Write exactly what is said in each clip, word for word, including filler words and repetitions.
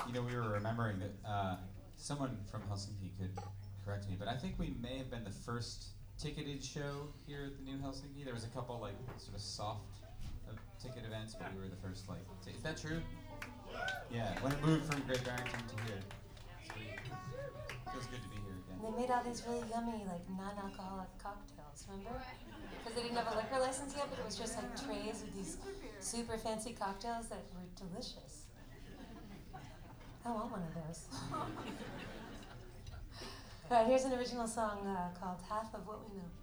You know, we were remembering that uh, someone from Helsinki could correct me, but I think we may have been the first ticketed show here at the New Helsinki. There was a couple like sort of soft uh, ticket events, but we were the first like. T- is that true? Yeah. When it moved from Great Barrington to here, so it feels good to be here again. And they made all these really yummy like non-alcoholic cocktails. Remember? Because they didn't have a liquor license yet, but it was just like trays with these super fancy cocktails that were delicious. I want one of those. All right, here's an original song uh, called Half of What We Know.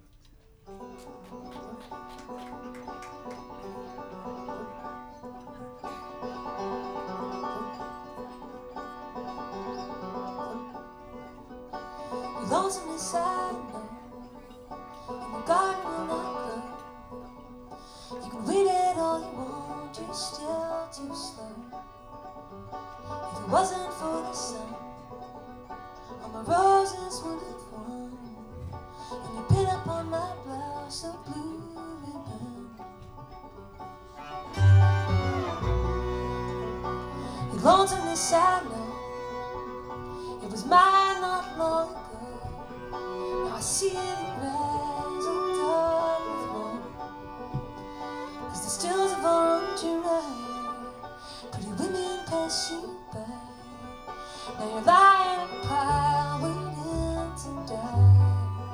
Your lonesomeness I know, and the garden will not grow. You can weed it all you want, you're still too slow. If it wasn't for the sun, all my roses would have won. And you pin up on my blouse a blue ribbon. Your lonesomeness I know, it was mine not long ago. Now I see it rise and dark with more. Cause the stills of orange and red, pretty women pass you by. Now you're lying in a pile waiting to die.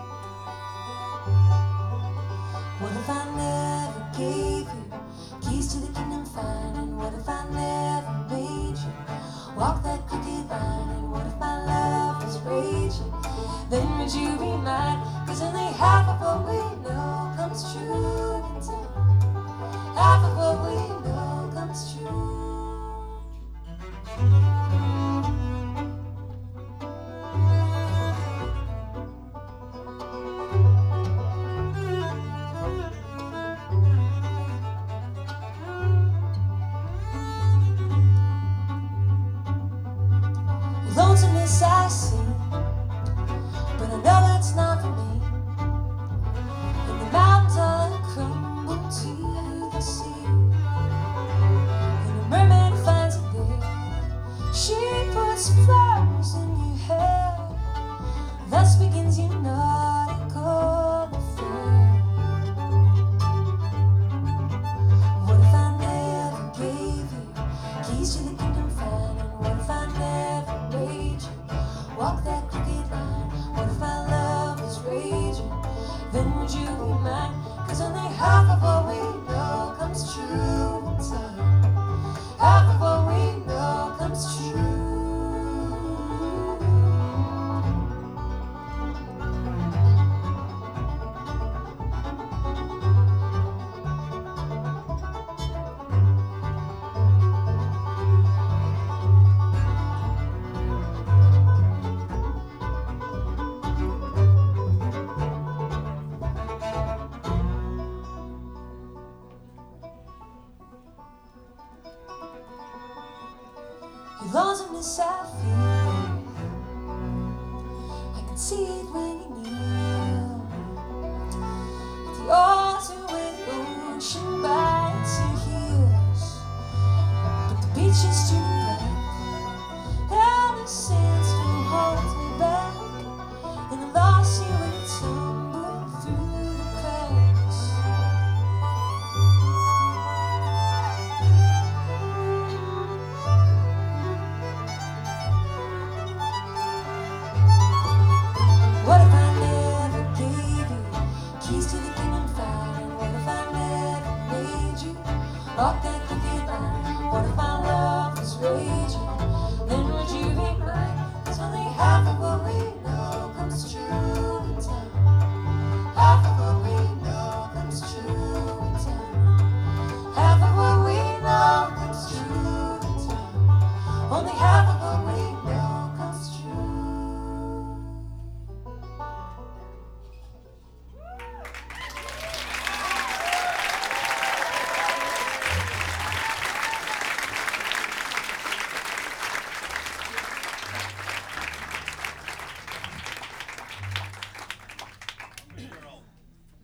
What if I never gave you keys to the kingdom fine? And what if I never made you walk that crooked line? And what if my love was raging? Then would you be mine? Cause only half of what we know comes true in time. Half of what we know comes true. Lonesomeness I see, but I know it's not for me. And the mountains all crumble to the sea. And a mermaid finds it there. She puts flowers in your hair. Thus begins your nautical affair. What if I never gave you keys to the kingdom fine? And what if I never made you walk that crooked line? What if our love was raging? Then would you be mine? Cause only half of what we know comes true in time. Half of what we know comes true. Your lonesomeness I feel, I can see it when you kneel at the altar where the ocean bites your heels. But the beach is too black, and the sandstone holds me back, and I lost you when you tumbled through the cracks. What if I never gave you keys to the kingdom fine? And what if I never made you walk that crooked line? What if our love was raised?